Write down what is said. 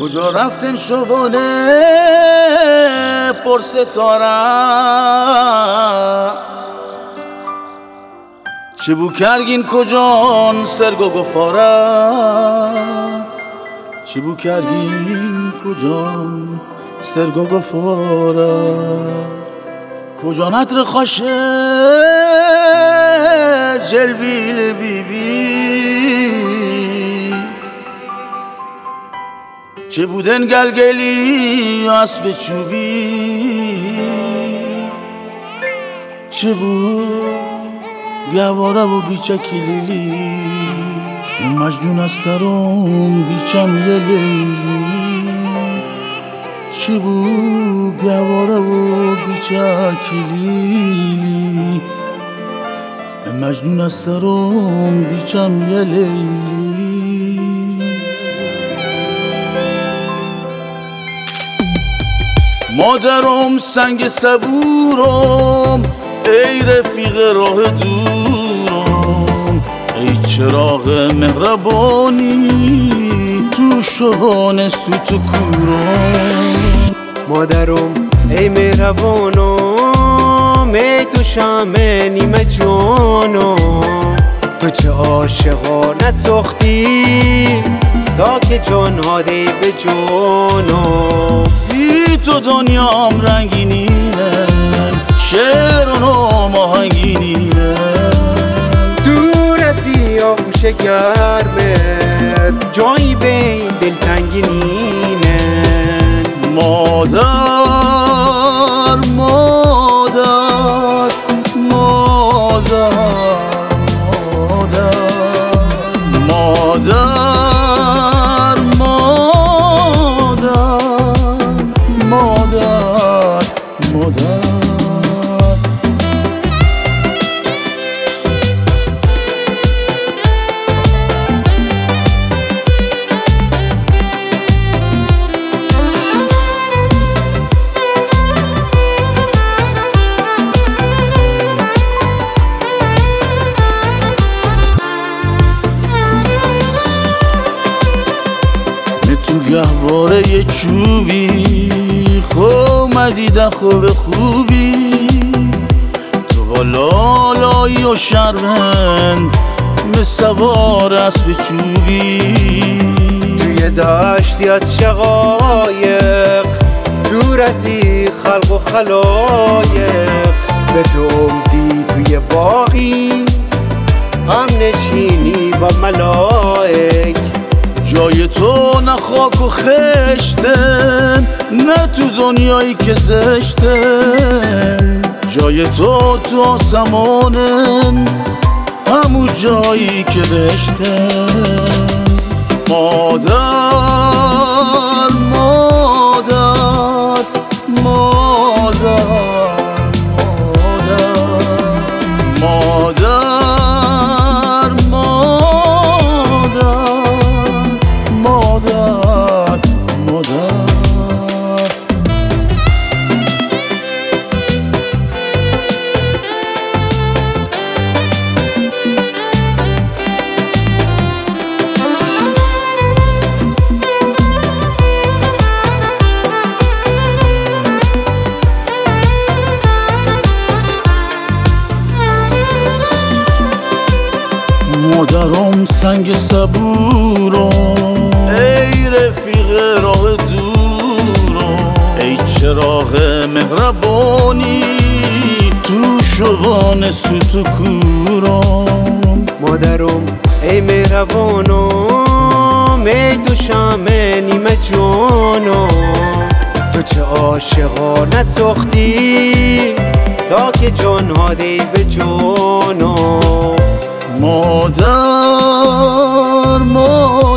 کجا رفتن شبانه پر ستاره چه بو کرگین کجان سرگو گفاره چه بو کرگین کجان سرگو گفاره کجا نتر خوشه جلبیل بیبی چه بودن گلگلی اسب چوبی چه بود گواره و بیچه کلیلی مجنون استرون بیچم یه لیلی چه بود گواره و بیچه کلیلی مجنون استرون بیچم یه لیلی مادرم سنگ صبورم ای رفیق راه دورم ای چراغ مهربانی تو شوان سوت و کورم مادرم ای مهربانم ای تو شام نیمه جانم تو چه عاشقانه سختی تا که جان هاده به جانم بی تو دنیام رنگینیه شعر و نام آهنگینیه دور از آغوش گرمت جایی بین دلتنگی نینه مادر مادر مادر مادر مادر تو گهواره چوبی خوب مدیدن خوب خوبی تو والالایی و شرمند سوار اسب چوبی توی دشتی از شقایق دور از این خلق و خلایق به تو امدی توی باقی هم نشینی با ملائک جای تو نه خاک و خشتن نه تو دنیایی که زشتن جای تو تو آسمانن همون جایی که بهشتن مادر مادر مادر مادر مادرم سنگ صبورم ای رفیق راه دورم ای چراغ مهربانی تو شوان سوت و کورم مادرم ای مهربانم ای تو شام نیمه جانم تو چه عاشقانه سختی تا که جان هاده به جانم مادر مادر